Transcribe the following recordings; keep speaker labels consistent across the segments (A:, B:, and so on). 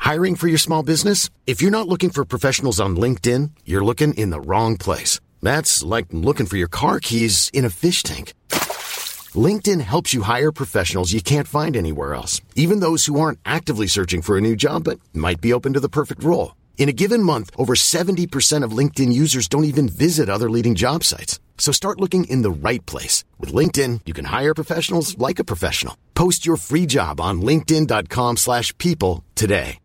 A: Hiring for your small business? If you're not looking for professionals on LinkedIn, you're looking in the wrong place. That's like looking for your car keys in a fish tank. LinkedIn helps you hire professionals you can't find anywhere else, even those who aren't actively searching for a new job but might be open to the perfect role. In a given month, over 70% of LinkedIn users don't even visit other leading job sites. So start looking in the right place. With LinkedIn, you can hire professionals like a professional. Post your free job on linkedin.com/people today.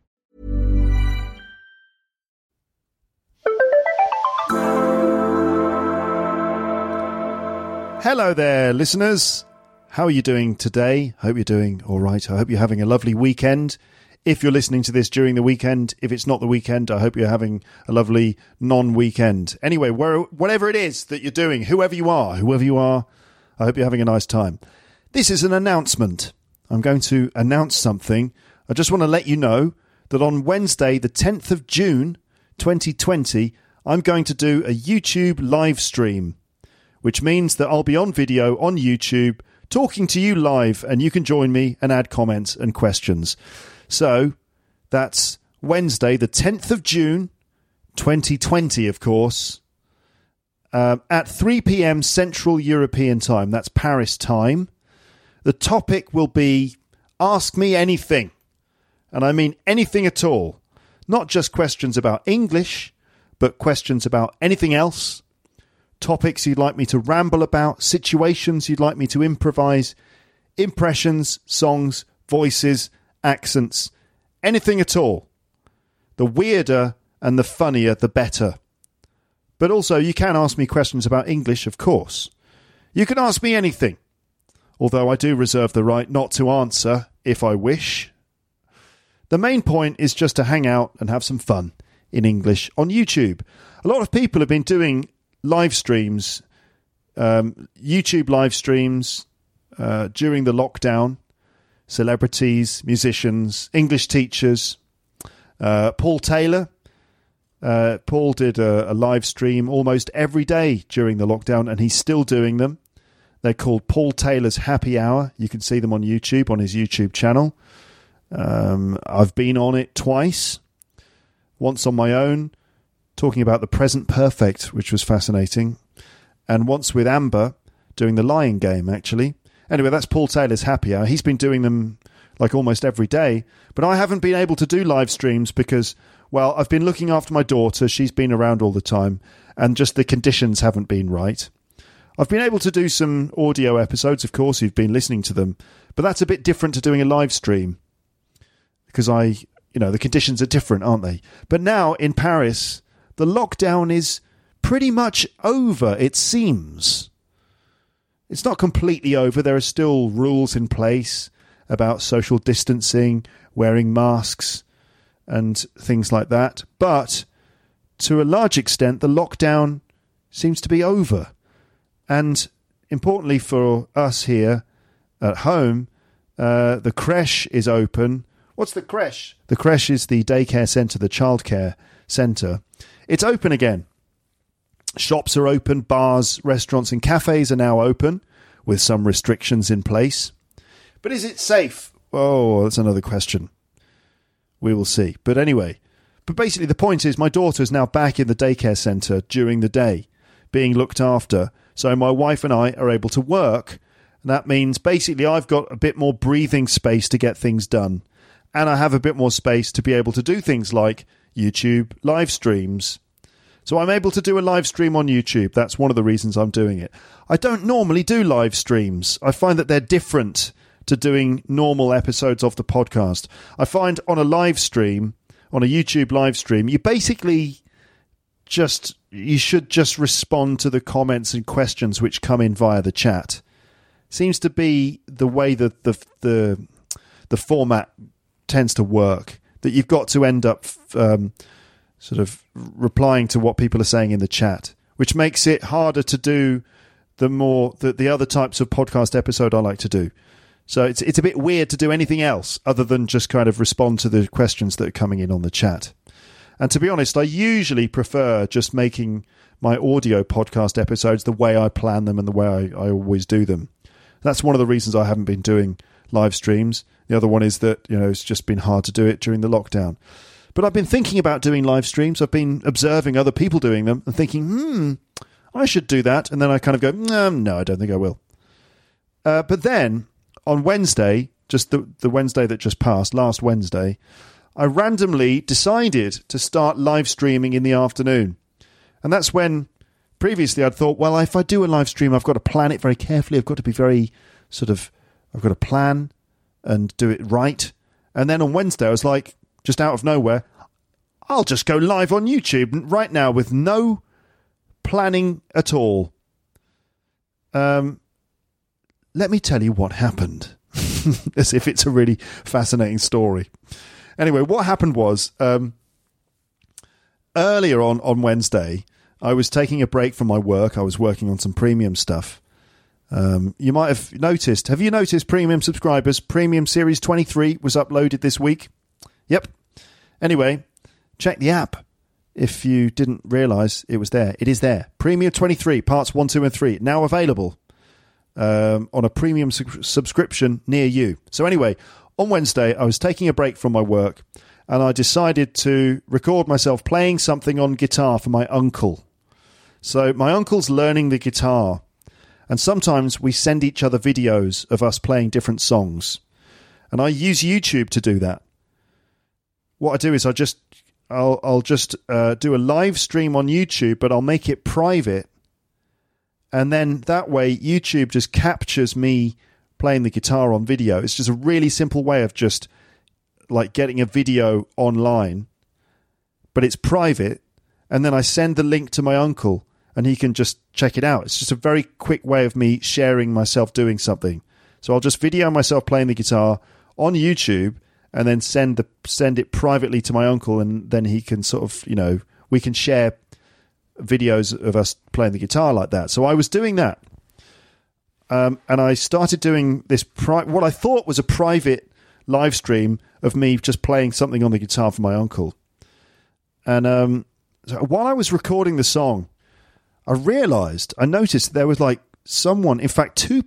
B: Hello there, listeners. How are you doing today? Hope you're doing all right. I hope you're having a lovely weekend. If you're listening to this during the weekend, if it's not the weekend, I hope you're having a lovely non-weekend. Anyway, whatever it is that you're doing, whoever you are, I hope you're having a nice time. This is an announcement. I'm going to announce something. I just want to let you know that on Wednesday, the 10th of June, 2020, I'm going to do a YouTube live stream, which means that I'll be on video on YouTube talking to you live, and you can join me and add comments and questions. So that's Wednesday, the 10th of June, 2020, of course, at 3 p.m. Central European Time. That's Paris time. The topic will be Ask Me Anything. And I mean anything at all. Not just questions about English, but questions about anything else. Topics you'd like me to ramble about, situations you'd like me to improvise, impressions, songs, voices, accents, anything at all. The weirder and the funnier, the better. But also, you can ask me questions about English, of course. You can ask me anything, although I do reserve the right not to answer if I wish. The main point is just to hang out and have some fun in English on YouTube. A lot of people have been doing live streams, YouTube live streams during the lockdown. Celebrities, musicians, English teachers. Paul Taylor. Paul did a live stream almost every day during the lockdown, and he's still doing them. They're called Paul Taylor's Happy Hour. You can see them on YouTube, on his YouTube channel. I've been on it twice. Once on my own, talking about the present perfect, which was fascinating. And once with Amber, doing the lying game, actually. Anyway, that's Paul Taylor's Happy Hour. He's been doing them like almost every day. But I haven't been able to do live streams because, well, I've been looking after my daughter. She's been around all the time. And just the conditions haven't been right. I've been able to do some audio episodes, of course. You've been listening to them. But that's a bit different to doing a live stream. Because the conditions are different, aren't they? But now in Paris, the lockdown is pretty much over, it seems. It's not completely over. There are still rules in place about social distancing, wearing masks, and things like that. But to a large extent, the lockdown seems to be over. And importantly for us here at home, the creche is open. What's the creche? The creche is the daycare centre, the childcare centre. It's open again. Shops are open, bars, restaurants and cafes are now open with some restrictions in place. But is it safe? Oh, that's another question. We will see. But anyway, basically the point is my daughter is now back in the daycare centre during the day, being looked after. So my wife and I are able to work. And that means basically I've got a bit more breathing space to get things done. And I have a bit more space to be able to do things like YouTube live streams. So I'm able to do a live stream on YouTube. That's one of the reasons I'm doing it. I don't normally do live streams. I find that they're different to doing normal episodes of the podcast. I find on a live stream, on a YouTube live stream, you basically you should just respond to the comments and questions which come in via the chat. Seems to be the way that the format tends to work, that you've got to end up sort of replying to what people are saying in the chat, which makes it harder to do the other types of podcast episode I like to do. So it's a bit weird to do anything else other than just kind of respond to the questions that are coming in on the chat. And to be honest, I usually prefer just making my audio podcast episodes the way I plan them and the way I always do them. That's one of the reasons I haven't been doing live streams. The other one is that, it's just been hard to do it during the lockdown. But I've been thinking about doing live streams. I've been observing other people doing them and thinking, I should do that. And then I kind of go, no, I don't think I will. But then on Wednesday, just the Wednesday that just passed, last Wednesday, I randomly decided to start live streaming in the afternoon. And that's when previously I'd thought, well, if I do a live stream, I've got to plan it very carefully. I've got to be very I've got to plan and do it right. And then on Wednesday, I was like, just out of nowhere, I'll just go live on YouTube right now with no planning at all. Let me tell you what happened. As if it's a really fascinating story. Anyway, what happened was, earlier on Wednesday, I was taking a break from my work. I was working on some premium stuff. You might have noticed. Have you noticed, premium subscribers? Premium Series 23 was uploaded this week. Yep. Anyway, check the app. If you didn't realise it was there, it is there. Premium 23, parts 1, 2 and 3, now available on a premium subscription near you. So anyway, on Wednesday, I was taking a break from my work and I decided to record myself playing something on guitar for my uncle. So my uncle's learning the guitar, and sometimes we send each other videos of us playing different songs. And I use YouTube to do that. What I do is I'll just do a live stream on YouTube, but I'll make it private. And then that way YouTube just captures me playing the guitar on video. It's just a really simple way of just like getting a video online, but it's private. And then I send the link to my uncle and he can just check it out. It's just a very quick way of me sharing myself doing something. So I'll just video myself playing the guitar on YouTube and then send it privately to my uncle, and then he can sort of, we can share videos of us playing the guitar like that. So I was doing that. And I started doing this, what I thought was a private live stream of me just playing something on the guitar for my uncle. And so while I was recording the song, I noticed there was like someone, in fact, two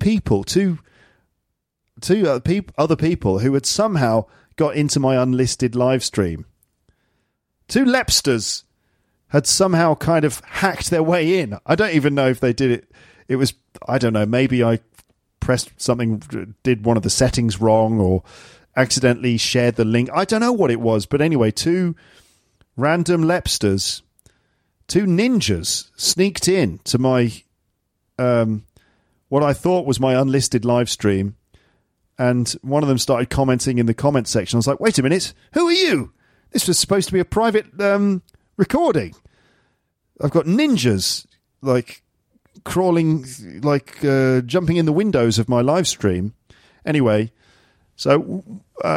B: other people who had somehow got into my unlisted live stream. Two Lepsters had somehow kind of hacked their way in. I don't even know if they did it. It was, I don't know, maybe I pressed something, did one of the settings wrong, or accidentally shared the link. I don't know what it was, but anyway, two random Lepsters, two ninjas, sneaked in to my, what I thought was my unlisted live stream. And one of them started commenting in the comment section. I was like, wait a minute, who are you? This was supposed to be a private recording. I've got ninjas, like, crawling, like, jumping in the windows of my live stream. Anyway, so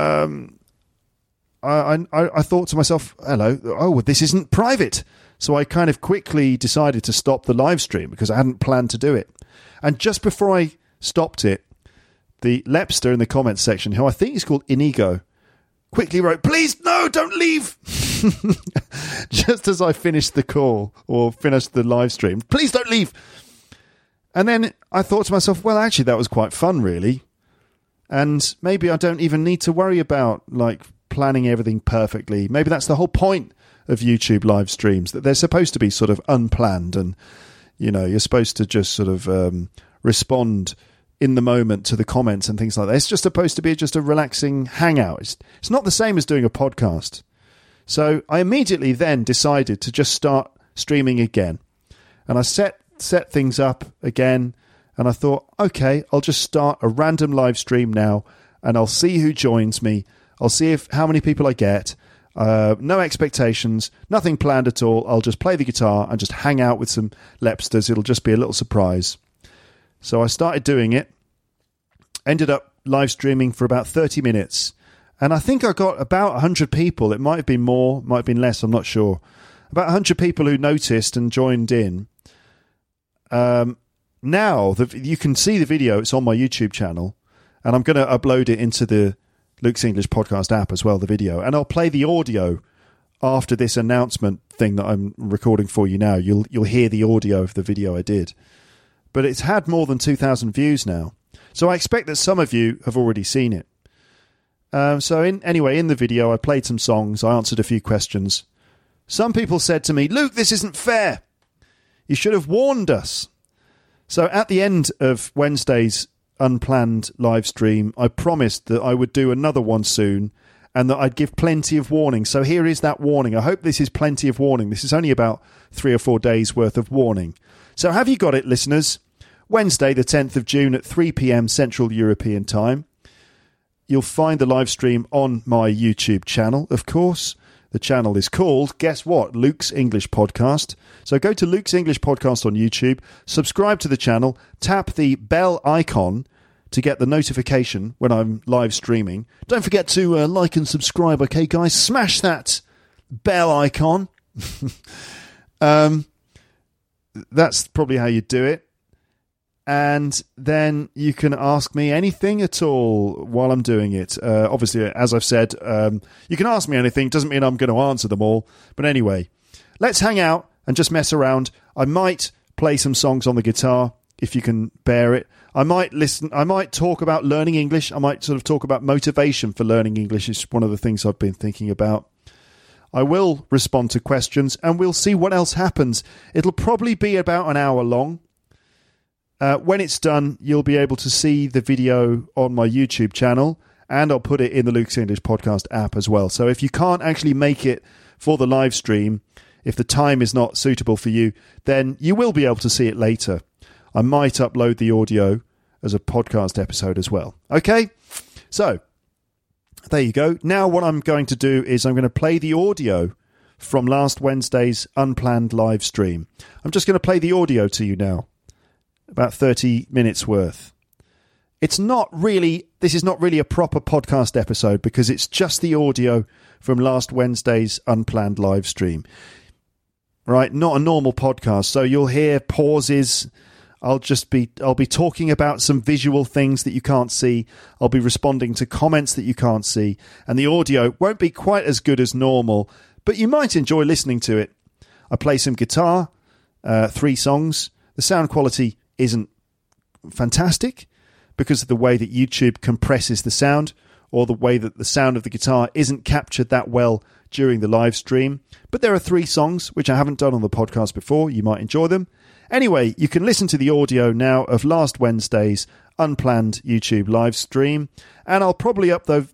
B: I thought to myself, hello, this isn't private. So I kind of quickly decided to stop the live stream because I hadn't planned to do it. And just before I stopped it, the Lepster in the comments section, who I think is called Inigo, quickly wrote, please, no, don't leave. Just as I finished the call or finished the live stream, please don't leave. And then I thought to myself, well, actually, that was quite fun, really. And maybe I don't even need to worry about like planning everything perfectly. Maybe that's the whole point of YouTube live streams, that they're supposed to be sort of unplanned and, you're supposed to just sort of respond in the moment to the comments and things like that. It's just supposed to be just a relaxing hangout. It's not the same as doing a podcast. So I immediately then decided to just start streaming again. And I set things up again. And I thought, okay, I'll just start a random live stream now and I'll see who joins me. I'll see how many people I get. No expectations, nothing planned at all. I'll just play the guitar and just hang out with some Lepsters. It'll just be a little surprise. So I started doing it, ended up live streaming for about 30 minutes. And I think I got about 100 people. It might have been more, might have been less, I'm not sure. About 100 people who noticed and joined in. Now, you can see the video. It's on my YouTube channel. And I'm going to upload it into the Luke's English Podcast app as well, the video. And I'll play the audio after this announcement thing that I'm recording for you now. You'll hear the audio of the video I did. But it's had more than 2,000 views now. So I expect that some of you have already seen it. Anyway, in the video, I played some songs. I answered a few questions. Some people said to me, Luke, this isn't fair. You should have warned us. So at the end of Wednesday's unplanned live stream, I promised that I would do another one soon and that I'd give plenty of warning. So here is that warning. I hope this is plenty of warning. This is only about 3 or 4 days worth of warning. So have you got it, listeners? Wednesday, the 10th of June at 3 p.m. Central European Time. You'll find the live stream on my YouTube channel, of course. The channel is called, guess what, Luke's English Podcast. So go to Luke's English Podcast on YouTube, subscribe to the channel, tap the bell icon to get the notification when I'm live streaming. Don't forget to like and subscribe, okay, guys? Smash that bell icon. That's probably how you do it. And then you can ask me anything at all while I'm doing it. Obviously, as I've said, you can ask me anything. Doesn't mean I'm going to answer them all. But anyway, let's hang out and just mess around. I might play some songs on the guitar, if you can bear it. I might listen. I might talk about learning English. I might sort of talk about motivation for learning English. It's one of the things I've been thinking about. I will respond to questions, and we'll see what else happens. It'll probably be about an hour long. When it's done, you'll be able to see the video on my YouTube channel, and I'll put it in the Luke's English Podcast app as well. So if you can't actually make it for the live stream, if the time is not suitable for you, then you will be able to see it later. I might upload the audio as a podcast episode as well. Okay? So, there you go. Now what I'm going to do is I'm going to play the audio from last Wednesday's unplanned live stream. I'm just going to play the audio to you now. About 30 minutes worth. This is not really a proper podcast episode because it's just the audio from last Wednesday's unplanned live stream. Right? Not a normal podcast. So you'll hear pauses. I'll be talking about some visual things that you can't see. I'll be responding to comments that you can't see. And the audio won't be quite as good as normal, but you might enjoy listening to it. I play some guitar, 3 songs. The sound quality isn't fantastic because of the way that YouTube compresses the sound, or the way that the sound of the guitar isn't captured that well during the live stream. But there are 3 songs which I haven't done on the podcast before. You might enjoy them. Anyway, you can listen to the audio now of last Wednesday's unplanned YouTube live stream, and I'll probably upload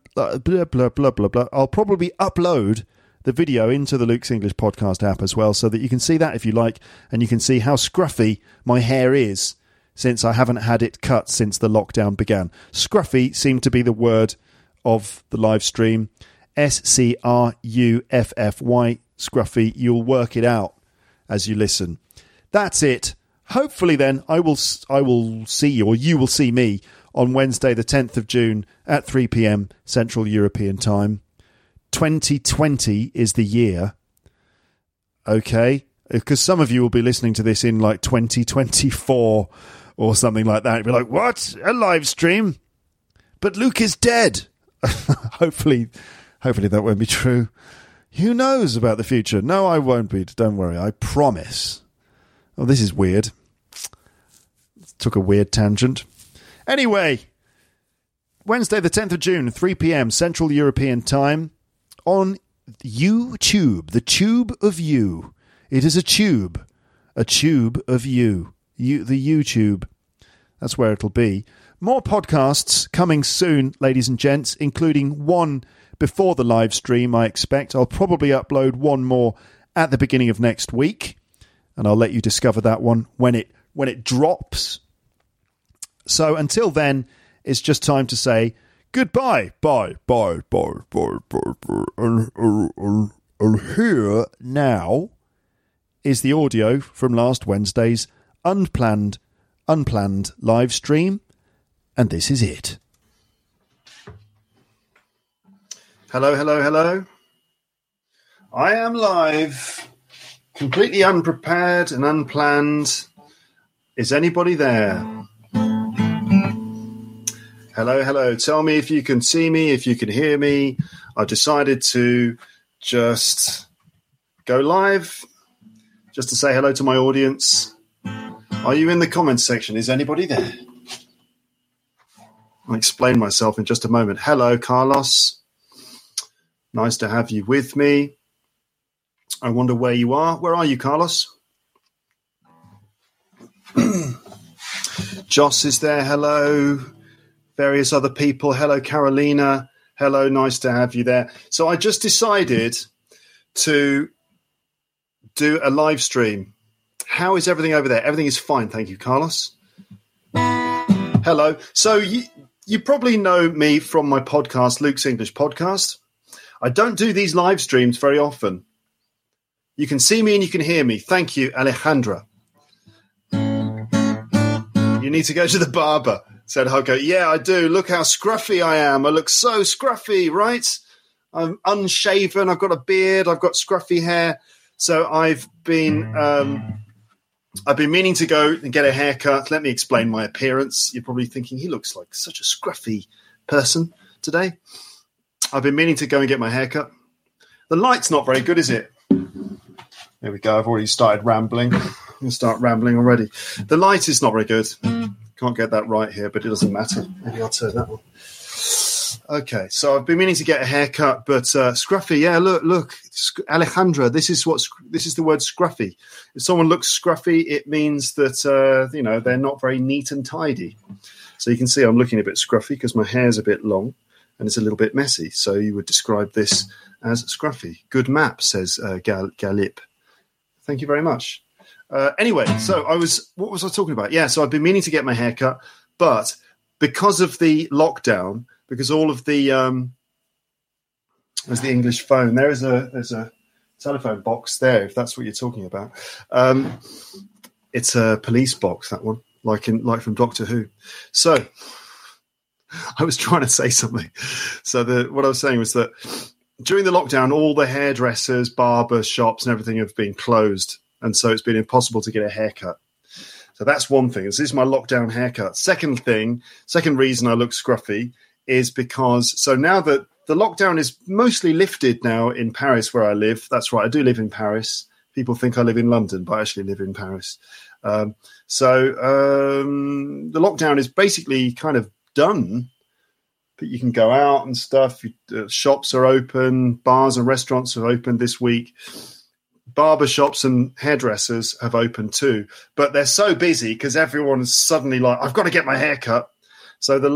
B: the video into the Luke's English Podcast app as well, so that you can see that if you like, and you can see how scruffy my hair is since I haven't had it cut since the lockdown began. Scruffy seemed to be the word of the live stream. SCRUFFY, scruffy. You'll work it out as you listen. That's it. Hopefully then I will see you, or you will see me, on Wednesday the 10th of June at 3 p.m. Central European Time. 2020 is the year. Okay? Because some of you will be listening to this in like 2024 or something like that. You'll be like, what? A live stream? But Luke is dead. Hopefully that won't be true. Who knows about the future? No, I won't be. Don't worry. I promise. Oh, this is weird. Took a weird tangent. Anyway, Wednesday the 10th of June, 3 p.m. Central European Time, on YouTube, the tube of you. It is a tube of you. The YouTube. That's where it'll be. More podcasts coming soon, ladies and gents, including one before the live stream, I expect. I'll probably upload one more at the beginning of next week, and I'll let you discover that one when it drops. So until then, it's just time to say goodbye. Bye. And here now is the audio from last Wednesday's unplanned live stream, and this is it. Hello. I am live, completely unprepared and unplanned. Is anybody there? Hello. Tell me if you can see me, if you can hear me. I decided to just go live, just to say hello to my audience. Are you in the comments section? Is anybody there? I'll explain myself in just a moment. Hello, Carlos. Nice to have you with me. I wonder where you are. Where are you, Carlos? Joss is there. Hello. Various other people. Hello, Carolina. Hello, nice to have you there. So I just decided to do a live stream. How is everything over there? Everything is fine. Thank you, Carlos. Hello. So you probably know me from my podcast, Luke's English Podcast. I don't do these live streams very often. You can see me and you can hear me. Thank you, Alejandra. You need to go to the barber, said Hugo. Yeah, I do. Look how scruffy I am. I look so scruffy, right? I'm unshaven. I've got a beard. I've got scruffy hair. So I've been meaning to go and get a haircut. Let me explain my appearance. You're probably thinking he looks like such a scruffy person today. I've been meaning to go and get my haircut. The light's not very good, is it? There we go. I've already started rambling. I'm going to start rambling already. The light is not very good. Can't get that right here, but it doesn't matter. Maybe I'll turn that one. Okay, so I've been meaning to get a haircut, but scruffy. Yeah, look, Alejandra. This is the word scruffy. If someone looks scruffy, it means that they're not very neat and tidy. So you can see I'm looking a bit scruffy because my hair's a bit long and it's a little bit messy. So you would describe this as scruffy. Good map, says Galip. Thank you very much. Anyway, so what was I talking about? Yeah, so I've been meaning to get my haircut, but because of the lockdown, because all of the there's the English phone. There's a telephone box there, if that's what you're talking about. It's a police box, that one, like from Doctor Who. So I was trying to say something. So what I was saying was that during the lockdown, all the hairdressers, barber shops, and everything have been closed, and so it's been impossible to get a haircut. So that's one thing. This is my lockdown haircut. Second reason I look scruffy is because, so now that the lockdown is mostly lifted now in Paris where I live. That's right, I do live in Paris. People think I live in London, but I actually live in Paris. So the lockdown is basically kind of done. But you can go out and stuff. Shops are open. Bars and restaurants have opened this week. Barber shops and hairdressers have opened too. But they're so busy because everyone's suddenly like, I've got to get my hair cut. So the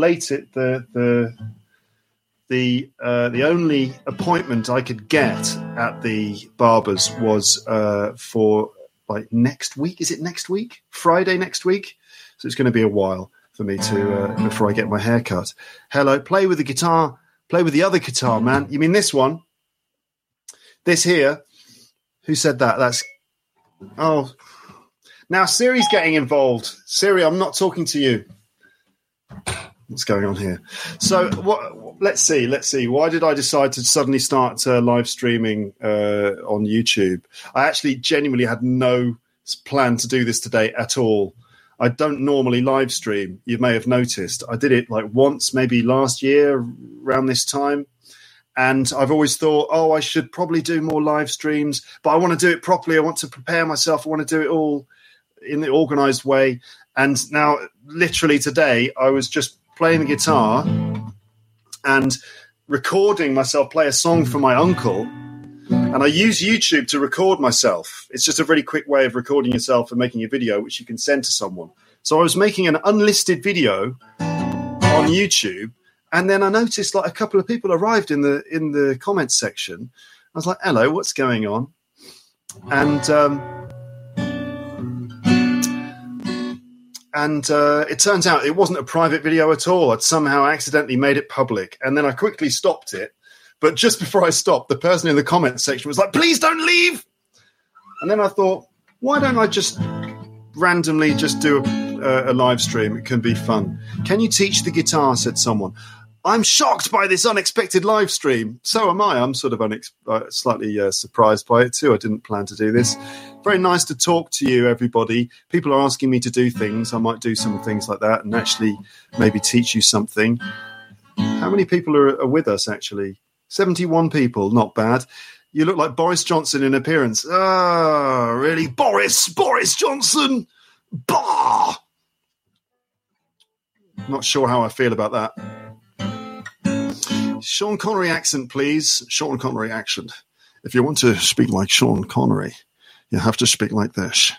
B: only appointment I could get at the barbers was for like next week. Is it next week? Friday next week? So it's going to be a while for me to before I get my hair cut. Hello, play with the guitar. Play with the other guitar, man. You mean this one? This here? Who said that? That's... Oh. Now Siri's getting involved. Siri, I'm not talking to you. What's going on here? So let's see. Why did I decide to suddenly start live streaming on YouTube? I actually genuinely had no plan to do this today at all. I don't normally live stream. You may have noticed. I did it like once, maybe last year around this time. And I've always thought, I should probably do more live streams, but I want to do it properly. I want to prepare myself. I want to do it all in the organized way. And now, literally today, I was just playing the guitar and recording myself play a song for my uncle. And I use YouTube to record myself. It's just a really quick way of recording yourself and making a video, which you can send to someone. So I was making an unlisted video on YouTube. And then I noticed like a couple of people arrived in the comments section. I was like, hello, what's going on? And it turns out it wasn't a private video at all. I'd somehow accidentally made it public. And then I quickly stopped it. But just before I stopped, the person in the comments section was like, please don't leave. And then I thought, why don't I just randomly just do a live stream? It can be fun. Can you teach the guitar, said someone. I'm shocked by this unexpected live stream. So am I. I'm sort of slightly surprised by it too. I didn't plan to do this. Very nice to talk to you, everybody. People are asking me to do things. I might do some things like that and actually maybe teach you something. How many people are with us, actually? 71 people. Not bad. You look like Boris Johnson in appearance. Ah, really? Boris Johnson. Bah! Not sure how I feel about that. Sean Connery accent, please. Sean Connery accent. If you want to speak like Sean Connery, you have to speak like this.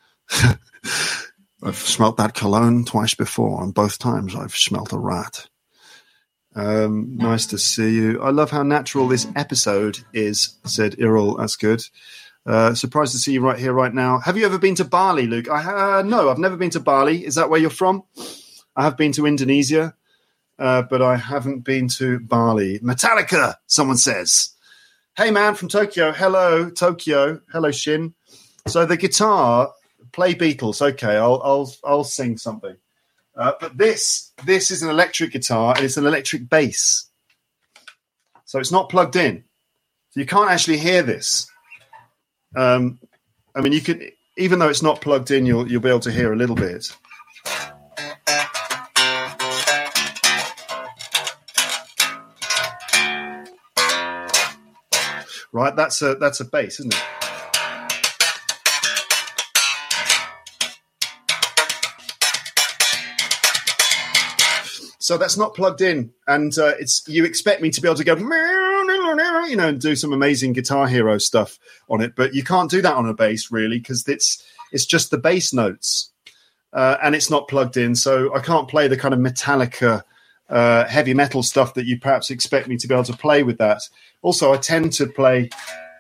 B: I've smelt that cologne twice before, and both times I've smelt a rat. Nice to see you. I love how natural this episode is, said Iril. That's good. Surprised to see you right here, right now. Have you ever been to Bali, Luke? No, I've never been to Bali. Is that where you're from? I have been to Indonesia, but I haven't been to Bali. Metallica, someone says. Hey, man, from Tokyo. Hello, Tokyo. Hello, Shin. So the guitar, play Beatles. Okay, I'll sing something. But this is an electric guitar, and it's an electric bass. So it's not plugged in. So you can't actually hear this. I mean, you could, even though it's not plugged in, you'll be able to hear a little bit. Right, that's a bass, isn't it? So that's not plugged in, and you expect me to be able to go, and do some amazing Guitar Hero stuff on it, but you can't do that on a bass really because it's just the bass notes, and it's not plugged in, so I can't play the kind of Metallica heavy metal stuff that you perhaps expect me to be able to play with that. Also, I tend to play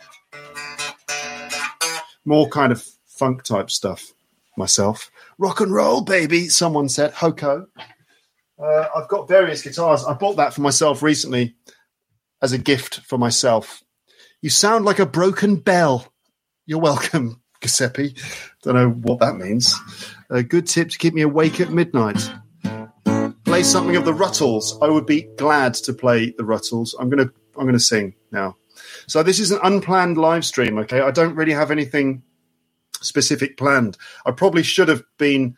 B: more kind of funk type stuff myself. Rock and roll, baby, someone said. Hoko. I've got various guitars. I bought that for myself recently as a gift for myself. You sound like a broken bell. You're welcome, Giuseppe. Don't know what that means. A good tip to keep me awake at midnight. Play something of the Ruttles. I would be glad to play the Ruttles. I'm gonna sing now. So this is an unplanned live stream, okay? I don't really have anything specific planned. I should have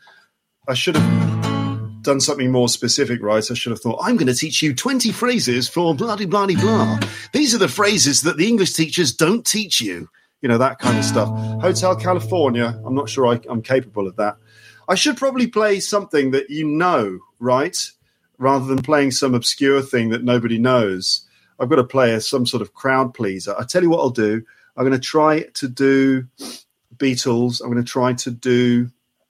B: done something more specific, right? I should have thought, I'm going to teach you 20 phrases for blah-de-blah-de-blah. These are the phrases that the English teachers don't teach you. You know, that kind of stuff. Hotel California, I'm not sure I'm capable of that. I should probably play something that you know, right? Rather than playing some obscure thing that nobody knows. I've got to play some sort of crowd pleaser. I tell you what I'll do. I'm going to try to do Beatles. I'm going to try to do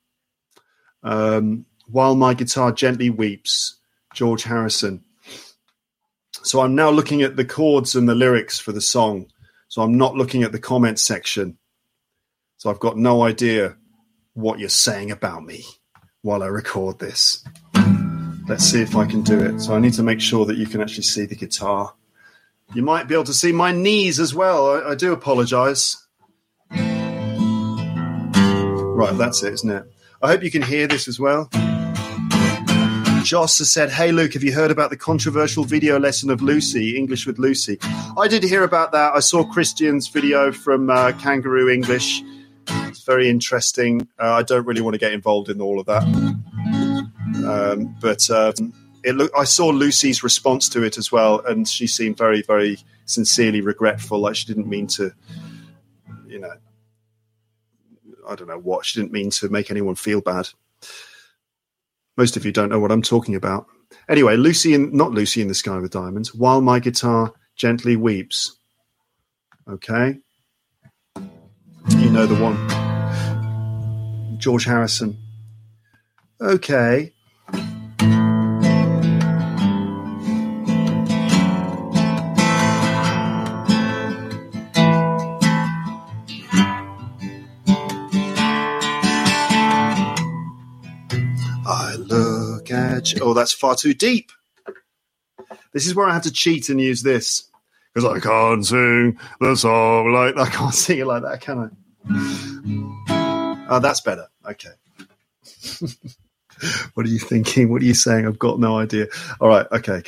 B: While My Guitar Gently Weeps, George Harrison. So I'm now looking at the chords and the lyrics for the song. So I'm not looking at the comments section. So I've got no idea what you're saying about me while I record this. Let's see if I can do it. So I need to make sure that you can actually see the guitar. You might be able to see my knees as well. I do apologize. Right, that's it, isn't it? I hope you can hear this as well. Joss has said, hey, Luke, have you heard about the controversial video lesson of Lucy, English with Lucy? I did hear about that. I saw Christian's video from Kangaroo English. It's very interesting. I don't really want to get involved in all of that. I saw Lucy's response to it as well, and she seemed very, very sincerely regretful, like she didn't mean to, I don't know what. She didn't mean to make anyone feel bad. Most of you don't know what I'm talking about. Anyway, not Lucy in the Sky with Diamonds, While My Guitar Gently Weeps. Okay. You know the one. George Harrison. Okay. Oh, that's far too deep. This is where I had to cheat and use this because I can't sing the song like that. I can't sing it like that, can I? Oh, that's better. Okay. What are you thinking? What are you saying? I've got no idea. All right. Okay.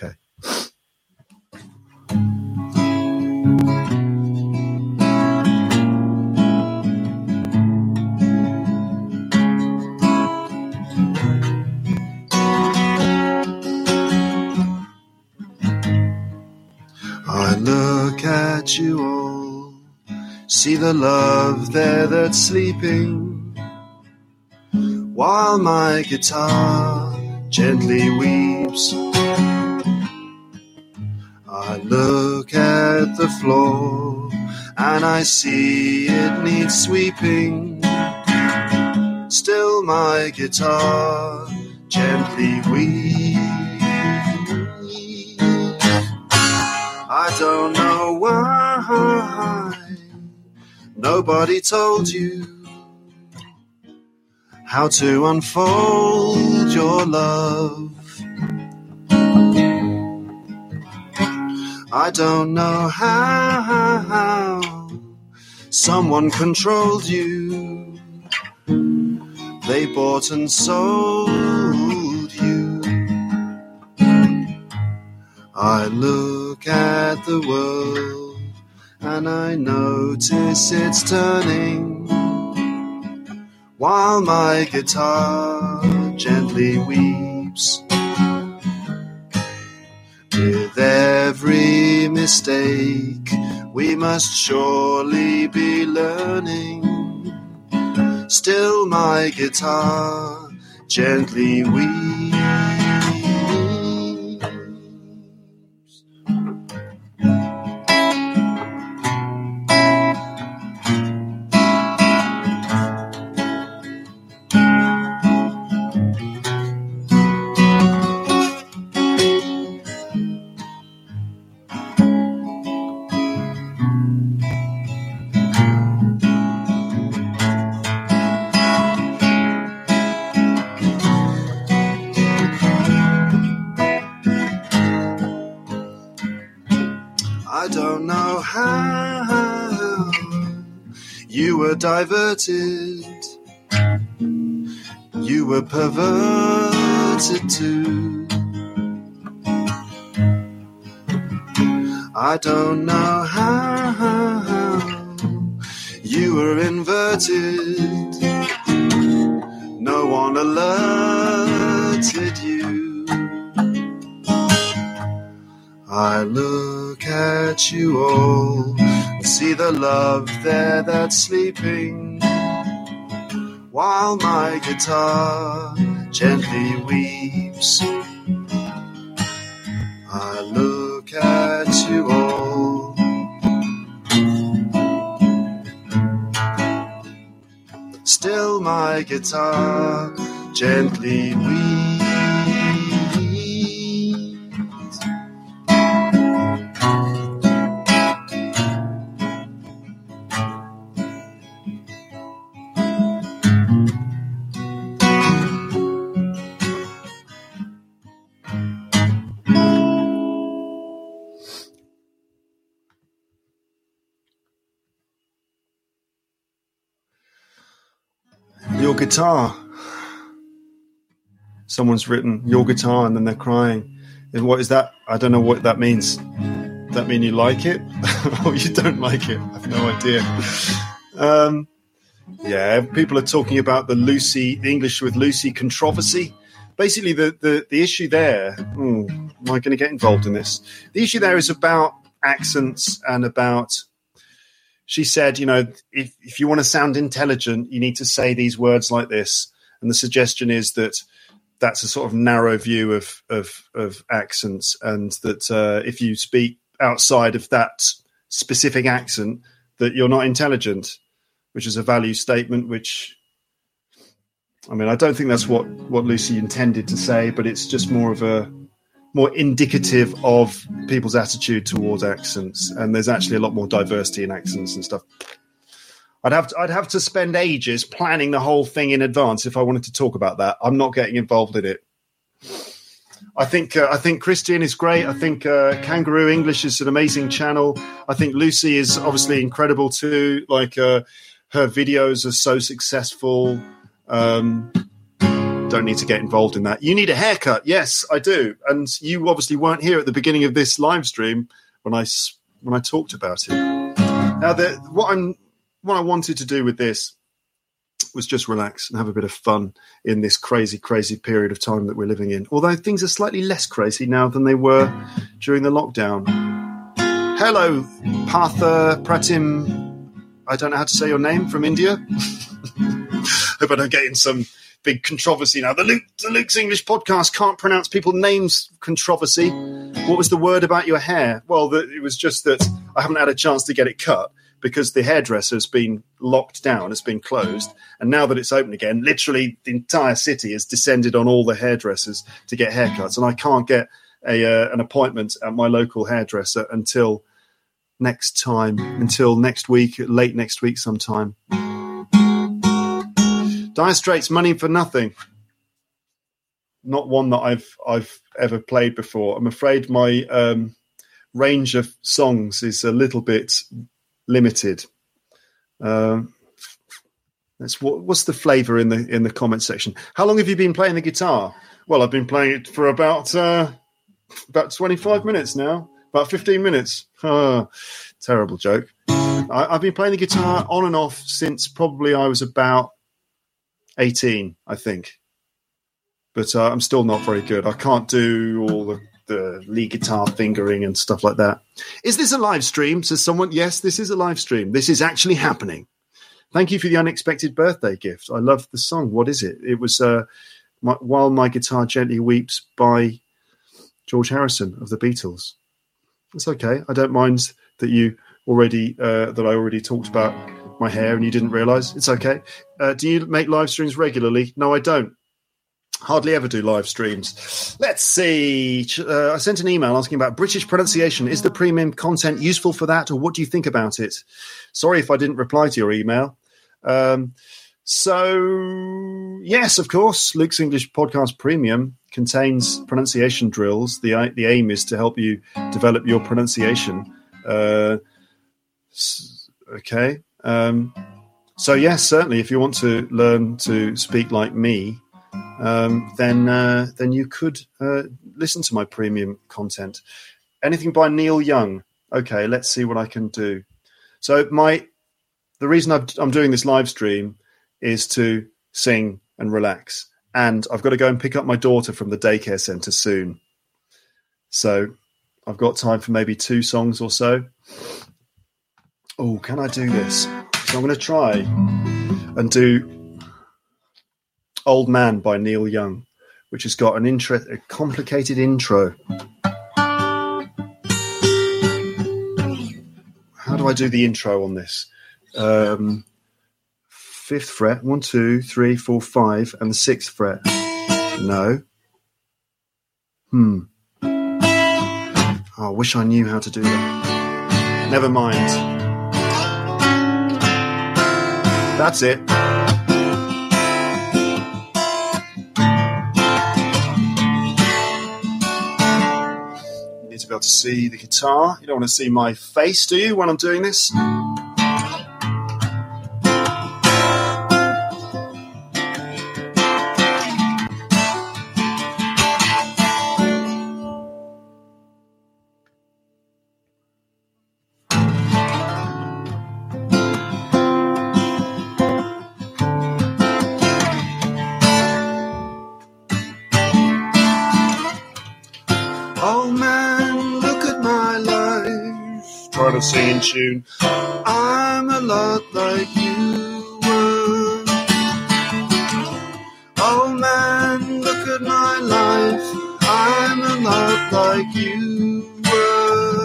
B: I look at you all, see the love there that's sleeping, while my guitar gently weeps. I look at the floor and I see it needs sweeping. Still my guitar gently weeps. I don't know why nobody told you how to unfold your love. I don't know how someone controlled you. They bought and sold you. I look at the world and I notice it's turning, while my guitar gently weeps. With every mistake, we must surely be learning. Still my guitar gently weeps. I don't know how you were diverted, you were perverted too. I don't know how you were inverted, no one alerted you. I look at you all and see the love there that's sleeping, while my guitar gently weeps. I look at you all, still my guitar gently weeps. Your guitar. Someone's written your guitar and then they're crying. And what is that? I don't know what that means. Does that mean you like it or you don't like it? I have no idea. Yeah, people are talking about the English with Lucy controversy. Basically, the issue there, am I going to get involved in this? The issue there is about accents and about, she said, you know, if you want to sound intelligent, you need to say these words like this. And the suggestion is that that's a sort of narrow view of accents, and that if you speak outside of that specific accent, that you're not intelligent, which is a value statement, which, I mean, I don't think that's what Lucy intended to say, but it's just more indicative of people's attitude towards accents. And there's actually a lot more diversity in accents and stuff. I'd have to spend ages planning the whole thing in advance if I wanted to talk about that. I'm not getting involved in it. I think Christian is great. I think Kangaroo English is an amazing channel. I think Lucy is obviously incredible too. Like her videos are so successful. Don't need to get involved in that. You need a haircut. Yes, I do. And you obviously weren't here at the beginning of this live stream when I talked about it. Now, what I wanted to do with this was just relax and have a bit of fun in this crazy, crazy period of time that we're living in. Although things are slightly less crazy now than they were during the lockdown. Hello, Partha Pratim. I don't know how to say your name, from India. Hope I don't get in some big controversy now. The Luke's English podcast can't pronounce people's names controversy. What was the word about your hair? Well, it was just that I haven't had a chance to get it cut because the hairdresser has been locked down, it's been closed. And now that it's open again, literally the entire city has descended on all the hairdressers to get haircuts. And I can't get an appointment at my local hairdresser until next week, late next week sometime. Dire Straits, Money for Nothing. Not one that I've ever played before. I'm afraid my range of songs is a little bit limited. What's the flavour in the comment section? How long have you been playing the guitar? Well, I've been playing it for about 25 minutes now. About 15 minutes. Terrible joke. I've been playing the guitar on and off since probably I was about 18, I think. But I'm still not very good. I can't do all the lead guitar fingering and stuff like that. Is this a live stream? Says someone. Yes, this is a live stream. This is actually happening. Thank you for the unexpected birthday gift. I love the song. What is it? It was While My Guitar Gently Weeps by George Harrison of the Beatles. It's okay. I don't mind that you already that I already talked about my hair and you didn't realise. It's okay. Do you make live streams regularly? No, I don't. Hardly ever do live streams. Let's see. I sent an email asking about British pronunciation. Is the premium content useful for that, or what do you think about it? Sorry if I didn't reply to your email. So, yes, of course, Luke's English Podcast Premium contains pronunciation drills. The aim is to help you develop your pronunciation. Okay. So, yes, certainly, if you want to learn to speak like me, then you could listen to my premium content. Anything by Neil Young. Okay, let's see what I can do. So the reason I'm doing this live stream is to sing and relax. And I've got to go and pick up my daughter from the daycare centre soon. So I've got time for maybe 2 songs or so. Oh, can I do this? So I'm going to try and do Old Man by Neil Young, which has got a complicated intro. How do I do the intro on this? 5th fret, 1, 2, 3, 4, 5, and the 6th fret. No. Oh, I wish I knew how to do that. Never mind. That's it. You need to be able to see the guitar. You don't want to see my face, do you, when I'm doing this? Singing tune. I'm a lot like you were. Oh man, look at my life. I'm a lot like you were.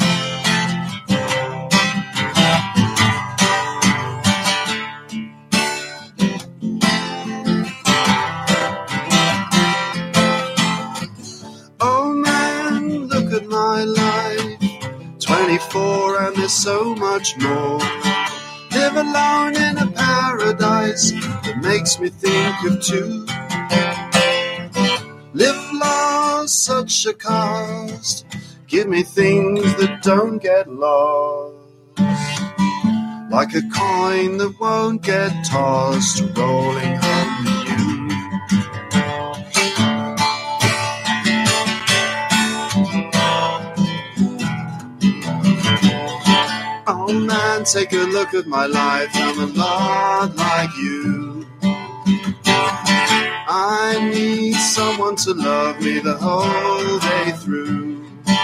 B: Oh man, look at my life. 24 and there's so much more. Live alone in a paradise that makes me think of 2. Live lost, such a cost. Give me things that don't get lost. Like a coin that won't get tossed, rolling home to you. Oh man, take a look at my life, I'm a lot like you. I need someone to love me the whole day through.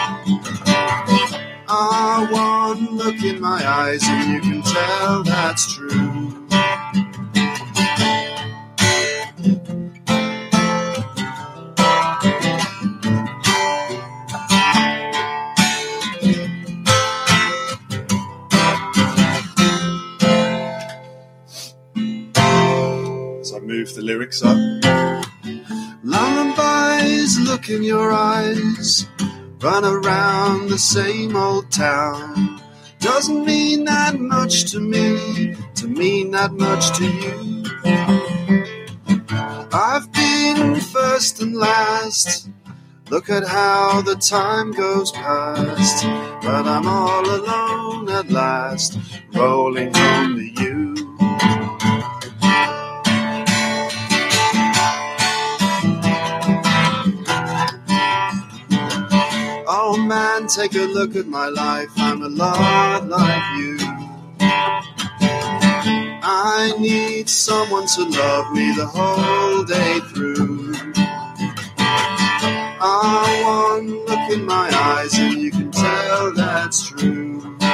B: One look in my eyes and you can tell that's true. as I move the lyrics up. Lullabies look in your eyes, run around the same old town. Doesn't mean that much to me, to mean that much to you. I've been first and last, look at how the time goes past. But I'm all alone at last, rolling home to you. Oh man, take a look at my life, I'm a lot like you. I need someone to love me the whole day through. One look in my eyes and you can tell that's true.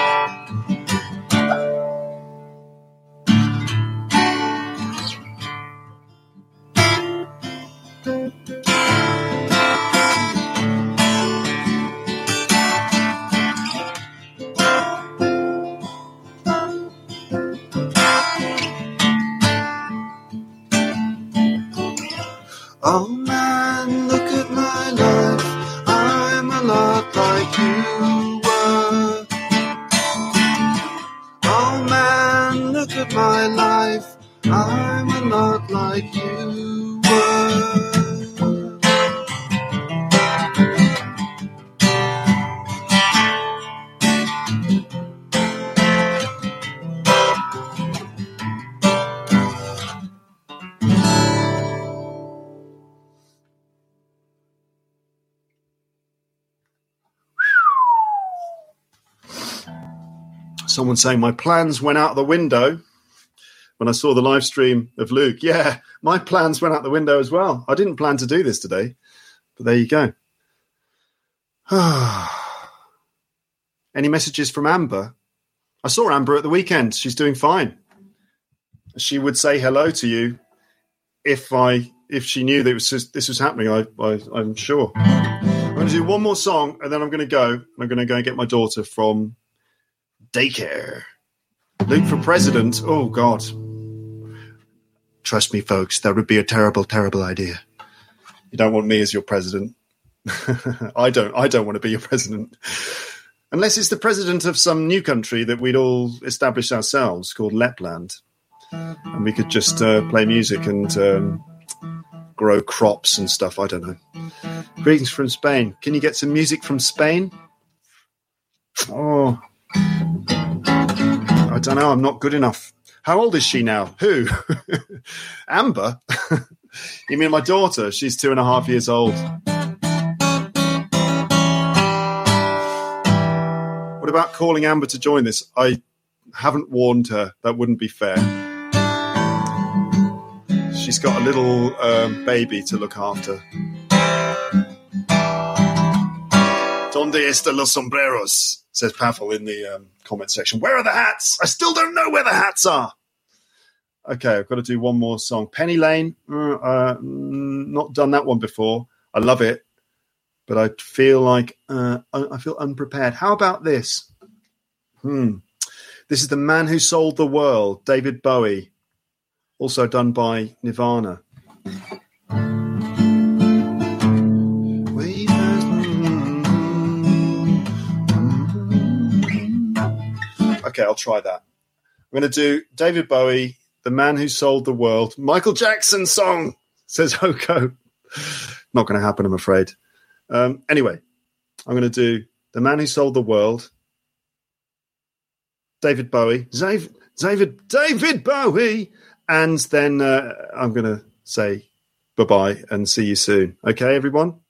B: Oh man, look at my life, I'm a lot like you were. Oh man, look at my life, I'm a lot like you were. Someone saying my plans went out the window when I saw the live stream of Luke. Yeah, my plans went out the window as well. I didn't plan to do this today, but there you go. Any messages from Amber? I saw Amber at the weekend. She's doing fine. She would say hello to you if she knew that this was happening. I'm sure. I'm going to do one more song and then I'm going to go. I'm going to go and get my daughter from daycare. Luke for president. Oh God. Trust me, folks, that would be a terrible, terrible idea. You don't want me as your president. I don't want to be your president. Unless it's the president of some new country that we'd all establish ourselves called Lapland. And we could just play music and grow crops and stuff. I don't know. Greetings from Spain. Can you get some music from Spain? Oh, I don't know. I'm not good enough. How old is she now? Who? Amber? You mean my daughter? She's 2.5 years old. What about calling Amber to join this? I haven't warned her. That wouldn't be fair. She's got a little baby to look after. Donde están los sombreros? Says Pavel in the comment section. Where are the hats? I still don't know where the hats are. Okay, I've got to do one more song. Penny Lane. Not done that one before. I love it, but I feel like I feel unprepared. How about this? This is The Man Who Sold the World, David Bowie. Also done by Nirvana. Okay, I'll try that. I'm going to do David Bowie, The Man Who Sold the World. Michael Jackson song, says Hoko. Not going to happen, I'm afraid. Anyway, I'm going to do The Man Who Sold the World, David Bowie, David Bowie, and then I'm going to say bye-bye and see you soon. Okay, everyone?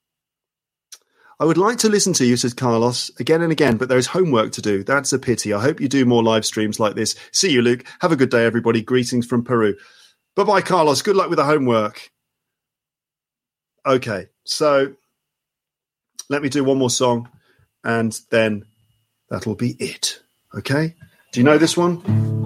B: I would like to listen to you, says Carlos, again and again, but there's homework to do. That's a pity. I hope you do more live streams like this. See you, Luke. Have a good day, everybody. Greetings from Peru. Bye-bye, Carlos. Good luck with the homework. Okay, so let me do one more song, and then that'll be it. Okay? Do you know this one?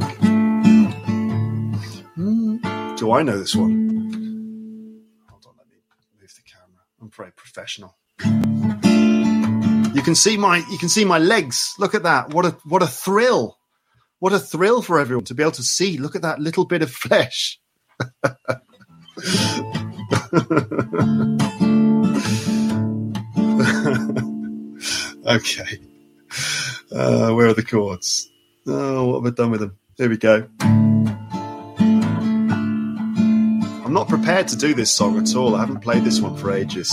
B: Do I know this one? Hold on, let me move the camera. I'm very professional. You can see my legs. Look at that. What a thrill. What a thrill for everyone to be able to see. Look at that little bit of flesh. Okay. Where are the chords? Oh, what have I done with them? Here we go. I'm not prepared to do this song at all. I haven't played this one for ages.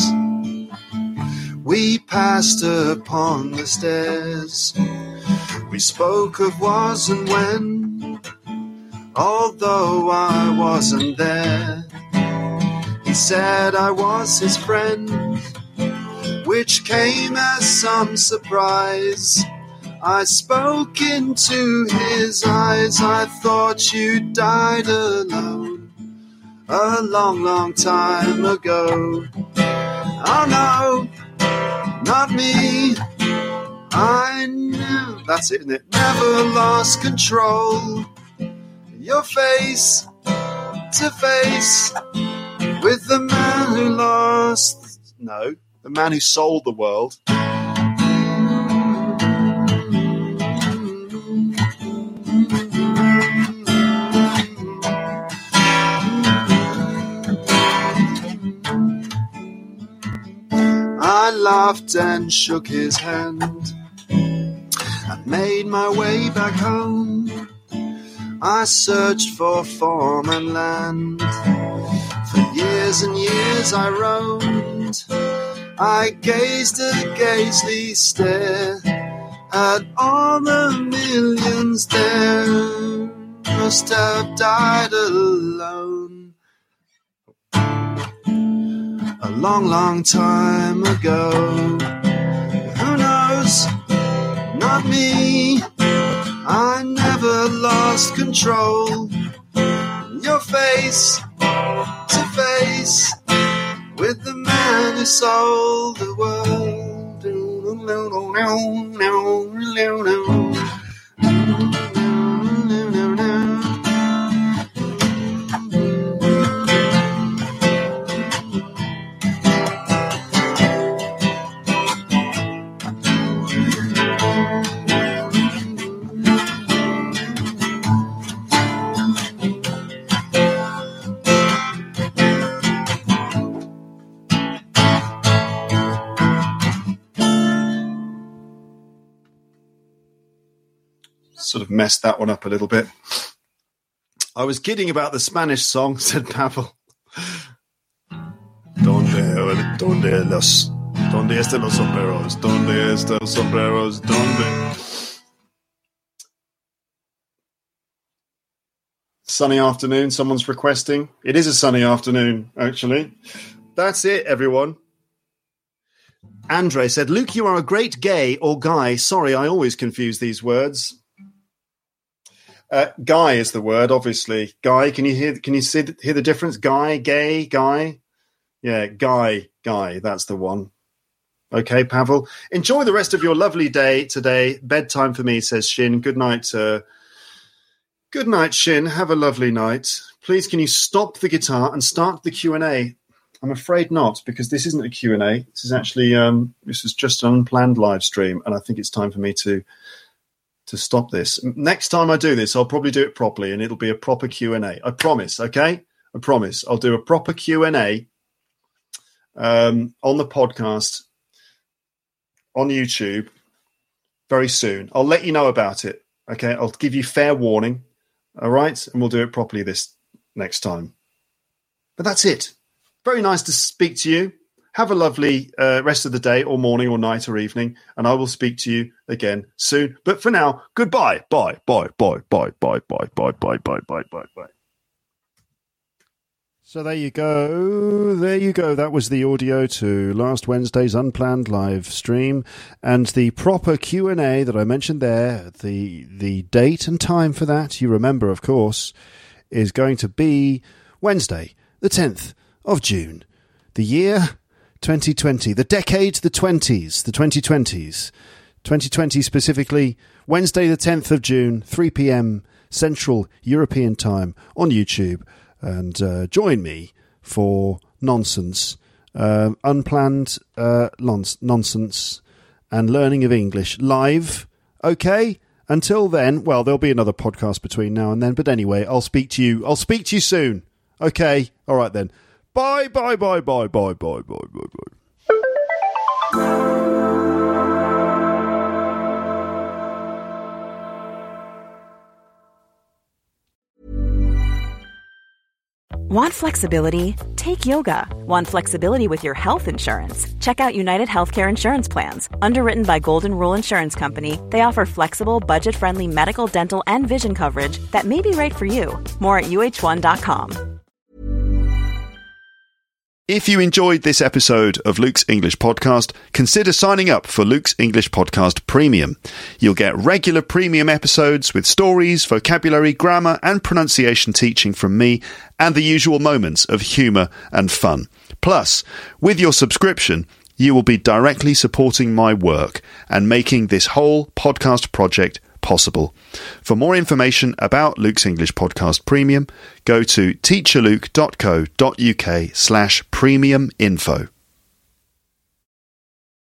B: We passed upon the stairs. We spoke of was and when, although I wasn't there. He said I was his friend, which came as some surprise. I spoke into his eyes. I thought you died alone a long, long time ago. Oh no, not me. I knew. That's it, isn't it? Never lost control. Your face to face with the man who lost. No, the man who sold the world. I laughed and shook his hand and made my way back home. I searched for form and land. For years and years I roamed. I gazed a gazely stare at all the millions there. Must have died alone a long, long time ago. Who knows? Not me. I never lost control. Your face to face with the man who sold the world. Sort of messed that one up a little bit. I was kidding about the Spanish song, said Pavel. ¿Dónde están los sombreros? ¿Dónde están los sombreros? ¿Dónde? Sunny afternoon, someone's requesting. It is a sunny afternoon, actually. That's it, everyone. Andre said, Luke, you are a great gay or guy. Sorry, I always confuse these words. Guy is the word, obviously. Guy, can you hear the difference? Guy, gay, guy. Yeah, guy, that's the one. Okay, Pavel. Enjoy the rest of your lovely day today. Bedtime for me, says Shin. Good night. Good night, Shin. Have a lovely night. Please, can you stop the guitar and start the Q&A? I'm afraid not, because this isn't a Q&A. This is actually, this is just an unplanned live stream, and I think it's time for me to stop this. Next time I do this, I'll probably do it properly, and it'll be a proper Q&A. I promise, okay? I promise. I'll do a proper Q&A on the podcast, on YouTube, very soon. I'll let you know about it, okay? I'll give you fair warning, all right? And we'll do it properly this next time. But that's it. Very nice to speak to you. Have a lovely rest of the day or morning or night or evening, and I will speak to you again soon. But for now, goodbye. Bye. Bye. Bye. Bye. Bye. Bye. Bye. Bye. Bye. Bye. Bye. Bye. So there you go. There you go. That was the audio to last Wednesday's unplanned live stream, and the proper Q&A that I mentioned there. The date and time for that, you remember, of course, is going to be Wednesday, the 10th of June, the year 2020, the decade, the 2020s, 2020 specifically, Wednesday the 10th of June, 3 p.m. Central European Time on YouTube, and join me for nonsense, unplanned nonsense and learning of English live, okay? Until then, well, there'll be another podcast between now and then, but anyway, I'll speak to you soon, Okay, all right then. Bye, bye, bye, bye, bye, bye, bye, bye, bye.
C: Want flexibility? Take yoga. Want flexibility with your health insurance? Check out United Healthcare Insurance Plans. Underwritten by Golden Rule Insurance Company, they offer flexible, budget-friendly medical, dental, and vision coverage that may be right for you. More at uh1.com.
B: If you enjoyed this episode of Luke's English Podcast, consider signing up for Luke's English Podcast Premium. You'll get regular premium episodes with stories, vocabulary, grammar, and pronunciation teaching from me, and the usual moments of humour and fun. Plus, with your subscription, you will be directly supporting my work and making this whole podcast project possible. For more information about Luke's English Podcast Premium, go to teacherluke.co.uk/premium info.